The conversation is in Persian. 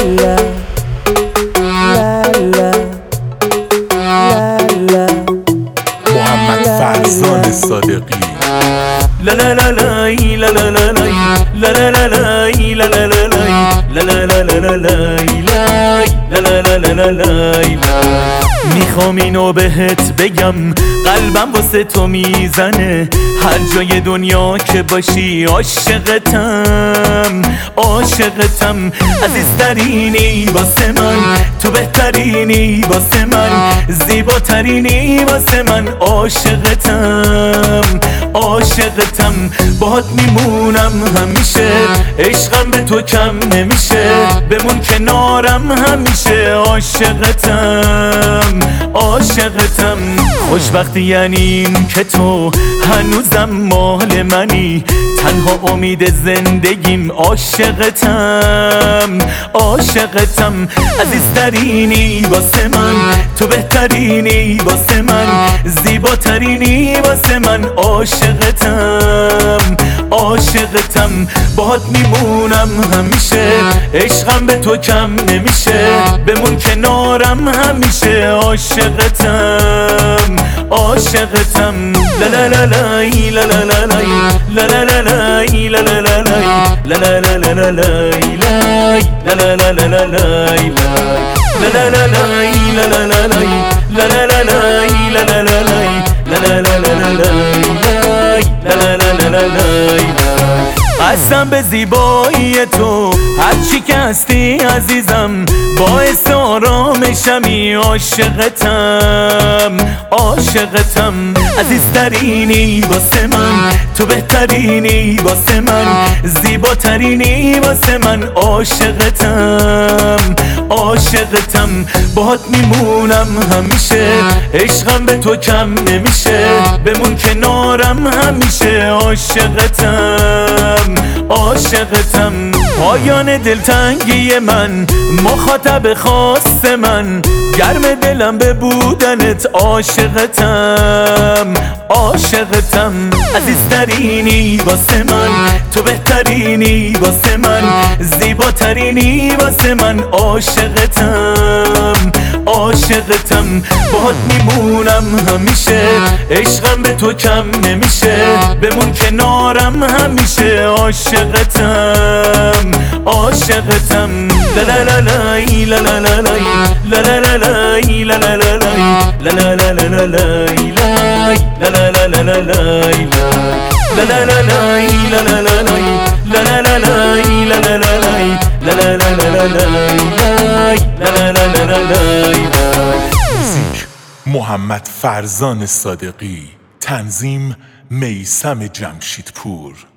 لا لا لا لا محمد فرزان صادقی لا لا لا لا لا لا لا لا لا لا لا لا لا لا لا لا میخوام اینو بهت بگم، قلبم واسه تو میزنه هر جای دنیا که باشی. عاشقتم عاشقتم، عزیزترینی واسه من، تو بهترینی واسه من، زیباترینی واسه من. عاشقتم عاشقتم، باهات میمونم همیشه، عشقم به تو کم نمیشه، بمون کنارم همیشه. عاشقتم عاشقتم، خوشبختی یعنی این که تو هنوزم مال منی، تنها امید زندگیم. عاشقتم عاشقتم، عزیزترینی واسه من، تو بهترینی واسه من، زیباترینی واسه من. عاشقتم عاشقتم، باهات میمونم همیشه، عشقم به تو کم نمیشه، بمون کنارم همیشه. عاشقتم عاشقتم، لا لا لا لا لا لا لا لا لا لا لا لا لا لا لا لا لا لا قسم به زیبایی تو، هرچی که هستی عزیزم، باعث آرامشمی. عاشقتم عاشقتم، عزیزترینی واسه من، تو بهترینی واسه من، زیباترینی واسه من. عاشقتم عاشقتم، باهات میمونم همیشه، عشقم به تو کم نمیشه، بمون کنارم همیشه. عاشقتم عاشقتم، پایان دلتنگی من، مخاطب خاص من، گرم دلم به بودنت. عاشقتم عاشقتم، عزیزترینی واسه من، تو بهترینی واسه من، زیباترینی واسه من. عاشقتم عاشقتم، باهات میمونم همیشه، عشقم به تو کم نمیشه، بمون کنارم همیشه. عاشقتم عاشقتم، لا لا لا لا لا لا لا لا لا لا لا لا موزیک محمد فرزان صادقی، تنظیم میثم جمشیدپور.